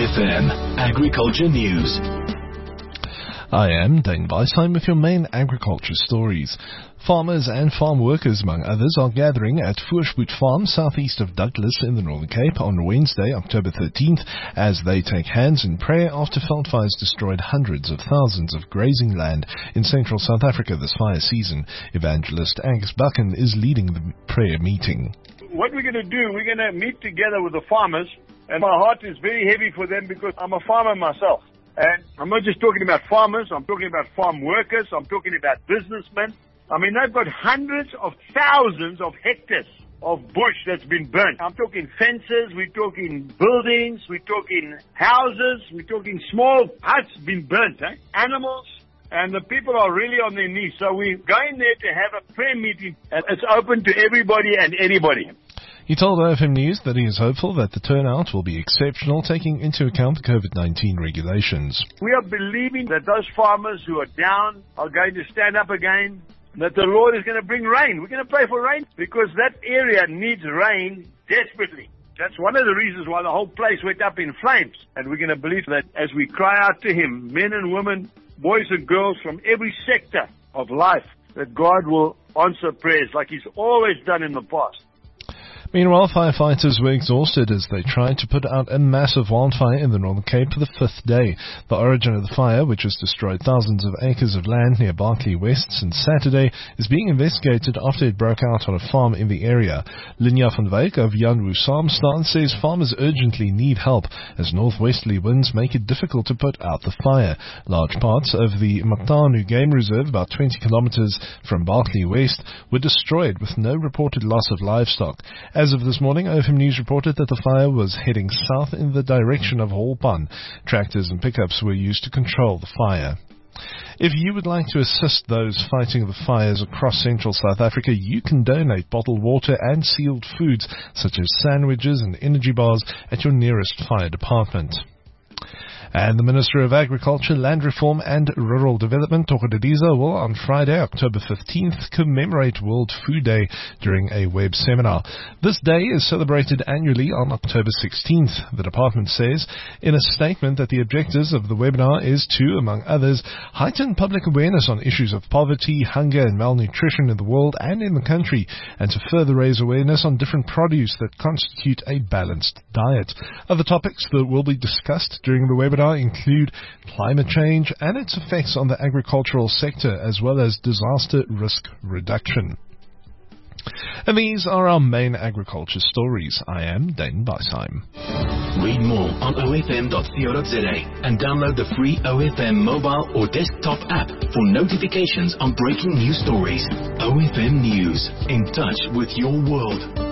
OFM Agriculture News. I am Dane Weisheim with your main agriculture stories. Farmers and farm workers, among others, are gathering at Voorspoed Farm, southeast of Douglas in the Northern Cape on Wednesday, October 13th, as they take hands in prayer after veld fires destroyed hundreds of thousands of grazing land in central South Africa this fire season. Evangelist Angus Buchan is leading the prayer meeting. What we're going to do, we're going to meet together with the farmers, and my heart is very heavy for them because I'm a farmer myself. And I'm not just talking about farmers, I'm talking about farm workers, I'm talking about businessmen. I mean, they've got hundreds of thousands of hectares of bush that's been burnt. I'm talking fences, we're talking buildings, we're talking houses, we're talking small huts been burnt, animals, and the people are really on their knees. So we're going there to have a prayer meeting, and it's open to everybody and anybody. He told OFM News that he is hopeful that the turnout will be exceptional, taking into account the COVID-19 regulations. We are believing that those farmers who are down are going to stand up again, that the Lord is going to bring rain. We're going to pray for rain because that area needs rain desperately. That's one of the reasons why the whole place went up in flames. And we're going to believe that as we cry out to Him, men and women, boys and girls from every sector of life, that God will answer prayers like He's always done in the past. Meanwhile, firefighters were exhausted as they tried to put out a massive wildfire in the Northern Cape for the fifth day. The origin of the fire, which has destroyed thousands of acres of land near Berkeley West since Saturday, is being investigated after it broke out on a farm in the area. Linya van Wyk of Jan Roos Saamstaan says farmers urgently need help as northwesterly winds make it difficult to put out the fire. Large parts of the Matanu Game Reserve, about 20 kilometers from Berkeley West, were destroyed with no reported loss of livestock. As of this morning, OFM News reported that the fire was heading south in the direction of Holpan. Tractors and pickups were used to control the fire. If you would like to assist those fighting the fires across central South Africa, you can donate bottled water and sealed foods, such as sandwiches and energy bars, at your nearest fire department. And the Minister of Agriculture, Land Reform and Rural Development, Toka Didiza, will on Friday, October 15th, commemorate World Food Day during a web seminar. This day is celebrated annually on October 16th. The department says in a statement that the objectives of the webinar is to, among others, heighten public awareness on issues of poverty, hunger and malnutrition in the world and in the country, and to further raise awareness on different produce that constitute a balanced diet. Other topics that will be discussed during the webinar include climate change and its effects on the agricultural sector, as well as disaster risk reduction. And these are our main agriculture stories. I am Dane Weisheim. Read more on OFM.co.za and download the free OFM mobile or desktop app for notifications on breaking news stories. OFM News, in touch with your world.